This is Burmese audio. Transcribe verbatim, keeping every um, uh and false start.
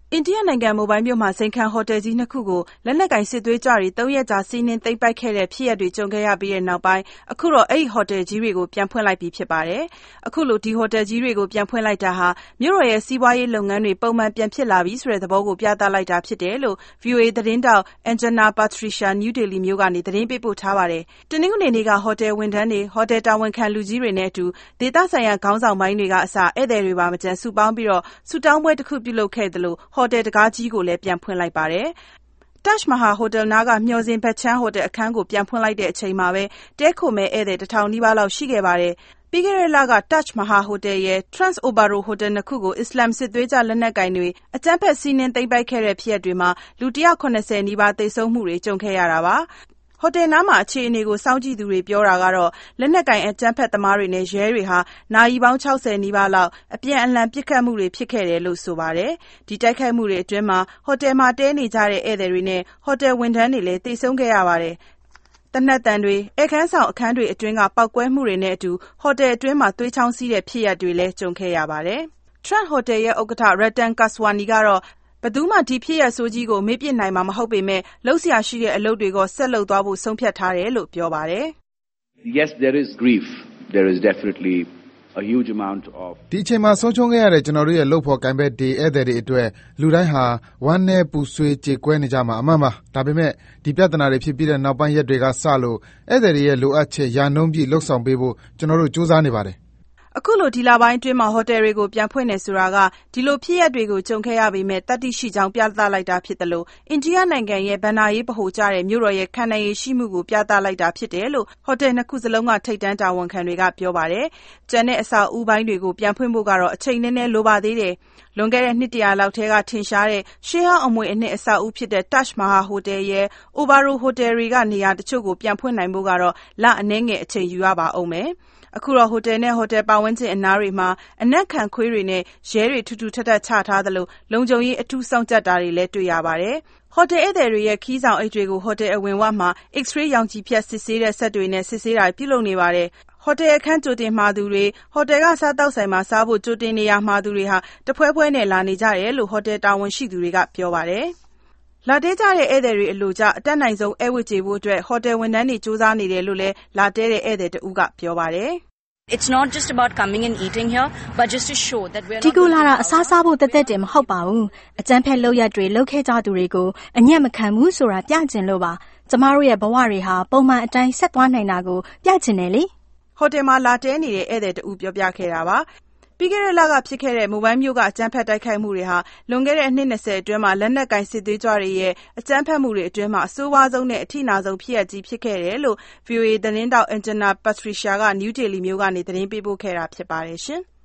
အိန္ဒိယနိုင်ငံမိုဘိုင်းမြို့မှာစိန်ခံဟိုတယ်ကြီးနှစ်ခုကိုလက်နက်ကင်စစ်သွေးကြွတွေသုံးရက်ကြာစီးနင်းသိမ်းပိုက်ခဲ့တဲ့ဖြစ်ရပ်တွေကြုံခဲ့ရပြီးတဲ့နောက်ပိုင်းအခုတော့အဲ့ဒီဟိုတယ်ကြီးတွေကိုပြန်ဖွင့်လိုက်ပြီဖြစ်ပါတယ်။အခုလိုဒီဟိုတယ်ကြီးတွေကိုပြန်ဖွင့်လိုက်တာဟာမြို့တော်ရဲ့စီးပွားရေးလုပ်ငန်းတွေပုံမှန်ပြန်ဖြစ်လာပြီဆိုတဲ့သဘောကိုပြသလိုက်တာဖြစ်တယ်လို့ V O A သတင်းတောက် Anjana Patricia New Delhi မြို့ကနေသတင်းပေးပို့ထားပါတယ်။တနင်္ဂနွေနေ့ကဟိုတယ်ဝန်ထမ်းတွေဟိုတယ်တာဝန်ခံလူကြီးတွေနဲ့အတူဒေသဆိုင်ရာခေါင်းဆောင်ပိုင်းတွေကအစဧည့်သည်တွေပါမကျန်စုပေါင်းပြီးတော့ဆူတောင်းပွဲတစ်ခုပြုလုပ်ခဲ့တယ်လို့ဟိုတယ်တကားကြီးကိုလည်းပြန်ဖွင့်လိုက်ပါတယ်။ Taj Mahal Hotel နားကမျှော်စင်ဘက်ချမ်းဟိုတယ်အခန်းကိုပြန်ဖွင့်လိုက်တဲ့အချိန်မှာပဲတဲခိုမဲ့ဧည့်သည်တစ်ထောင်နီးပါးလောက်ရှိခဲ့ပါတယ်။ပြီးခဲ့တဲ့လက Taj Mahal Hotel ရဲ့ Trans Obaro Hotel နှစ်ခုကိုအစ္စလာမ်စစ်သွေးကြလက်နက်ကင်တွေအကြမ်းဖက်စီးနင်းသိမ်းပိုက်ခဲ့တဲ့ဖြစ်ရပ်တွေမှာလူone hundred seventyနီးပါးသေဆုံးမှုတွေကြုံခဲ့ရတာပါ။ဟိုတယ်နားမှာအခြေအနေကိုစောင့်ကြည့်သူတွေပြောတာကတော့လက်နက်ကင်အကြမ်းဖက်သမားတွေနဲ့ရဲတွေဟာနာရီပေါင်းsixtyနီးပါးလောက်အပြန်အလှန်ပစ်ခတ်မှုတွေဖြစ်ခဲ့တယ်လို့ဆိုပါတယ်။ဒီတိုက်ခိုက်မှုတွေအတွင်းမှာဟိုတယ်မှာတဲနေကြတဲ့ဧည့်သည်တွေနဲ့ဟိုတယ်ဝန်ထမ်းတွေလည်းသေဆုံးခဲ့ရပါတယ်။တနက်တန်တွေအခန်းဆောင်အခန်းတွေအတွင်းကပောက်ကွဲမှုတွေနဲ့အတူဟိုတယ်အတွင်းမှာသွေးချောင်းစီးတဲ့ဖြစ်ရပ်တွေလည်းကြုံခဲ့ရပါတယ်။ Trent Hotel ရဲ့ဥက္ကဋ္ဌ Ratan Kaswani ကတော့ဘယ်သူမှဒီဖြစ်ရပ်ဆိုးကြီးကိုမေ့ပြစ်နိုင်မှာမဟုတ်ပေမဲ့လှုပ်ရှားရှိတဲ့အလုပ်တွေကိုဆက်လုပ်သွားဖို့ဆုံးဖြတ်ထားတယ်လို့ပြောပါတယ် Yes, there is grief. There is definitely a huge amount of ဒီအချိန်မှာဆုံးချုံးခဲ့ရတဲ့ကျွန်တော်တို့ရဲ့လုပ်ဖို့ကိုင်ဘက်တွေဧည့်သည်တွေအတွက်လူတိုင်းဟာဝမ်းနဲ့ပူဆွေးကြေကွဲနေကြမှာအမှန်ပါဒါပေမဲ့ဒီပြဿနာတွေဖြစ်ပြီးတဲ့နောက်ပိုင်းရက်တွေကစလို့ဧည့်သည်တွေရဲ့လိုအပ်ချက်ယာနှုံးပြည့်လှုပ်ဆောင်ပေးဖို့ကျွန်တော်တို့စူးစမ်းနေပါတယ်အခုလိုဒီလပိုင်းအတွင်းမှာဟိုတယ်တွေကိုပြန်ဖွင့်နေဆိုတာကဒီလိုဖြစ်ရပ်တွေကိုကြုံခဲ့ရပေမဲ့တတိရှိကြောင်းပြသလိုက်တာဖြစ်တယ်လို့အိန္ဒိယနိုင်ငံရဲ့ဗန်နာရေးဗဟိုကျတဲ့မြို့တော်ရဲ့ခံနိုင်ရည်ရှိမှုကိုပြသလိုက်တာဖြစ်တယ်လို့ဟိုတယ်နှစ်ခုစလုံးကထိပ်တန်းတာဝန်ခံတွေကပြောပါတယ်။ကျန်တဲ့အစာအုပ်ပိုင်းတွေကိုပြန်ဖွင့်ဖို့ကတော့အချိန်နည်းနည်းလိုပါသေးတယ်။လွန်ခဲ့တဲ့နှစ်တရာလောက်ထဲကထင်ရှားတဲ့ရှေးဟောင်းအမွေအနှစ်အစာအုပ်ဖြစ်တဲ့ Taj Mahal Hotel ရဲ့ Obaro Hotel တွေကနေရာတချို့ကိုပြန်ဖွင့်နိုင်ဖို့ကတော့လအနည်းငယ်အချိန်ယူရပါအောင်မယ်။အခုတော့ဟိုတယ်နဲ့ဟိုတယ်ပတ်ဝန်းကျင်အနားတွေမှာအနက်ခံခွေးတွေနဲ့ရဲတွေထူထူထပ်ထပ်ချထားသလိုလုံခြုံရေးအထူးစောင့်ကြပ်တာတွေလည်းတွေ့ရပါတယ်။ဟိုတယ်ဧည့်သည်တွေရဲ့ခီးဆောင်အိတ်တွေကိုဟိုတယ်အဝင်ဝမှာ X-ray ရောင်ခြည်ဖြတ်စစ်ဆေးတဲ့စက်တွေနဲ့စစ်ဆေးတာပြုလုပ်နေပါတယ်။ဟိုတယ်အခန်းကြိုတင်မှာသူတွေဟိုတယ်ကစားတောက်ဆိုင်မှာစားဖို့ကြိုတင်နေရမှာသူတွေဟာတဖွဲဖွဲနဲ့လာနေကြတယ်လို့ဟိုတယ်တာဝန်ရှိသူတွေကပြောပါတယ်။လာတဲကြတဲ့ဧည့်သည်တွေအလိုကျအတက်နိုင်ဆုံးဧည့်ဝတ်ကျေဖို့အတွက်ဟိုတယ်ဝန်ထမ်းတွေစူးစမ်းနေတယ်လို့လည်းလာတဲတဲ့ဧည့်သည်တဦးကပြောပါတယ်။ It's not just about coming and eating here but just to show that we're ဒီကိုလာတာအစားစားဖို့တက်တက်တင်မဟုတ်ပါဘူးအကျန်းဖက်လောက်ရက်တွေလောက်ခဲ့ကြသူတွေကိုအညံ့မခံဘူးဆိုတာပြချင်လို့ပါကျမတို့ရဲ့ဘဝတွေဟာပုံမှန်အတိုင်းဆက်သွားနိုင်တာကိုပြချင်တယ်လေဟိုတယ်မှာလာတဲနေတဲ့ဧည့်သည်တဦးပြောပြခဲ့တာပါပြီးခဲ့တဲ့လကဖြစ်ခဲ့တဲ့မိုဘိုင်းမျိုးကအကြမ်းဖက်တိုက်ခိုက်မှုတွေဟာလွန်ခဲ့တဲ့အနှစ်twentyအတွင်းမှာလက်နက်ကင်စစ်သွေးကြွတွေရဲ့အကြမ်းဖက်မှုတွေအတွင်းမှာအဆိုးဝါးဆုံးနဲ့အထိနာဆုံးဖြစ်ရပ်ကြီးဖြစ်ခဲ့တယ်လို့ V O A သတင်းတောက် Anjana Patricia က New Delhi မြို့ကနေသတင်းပေးပို့ခဲ့တာဖြစ်ပါတယ်ရှင်။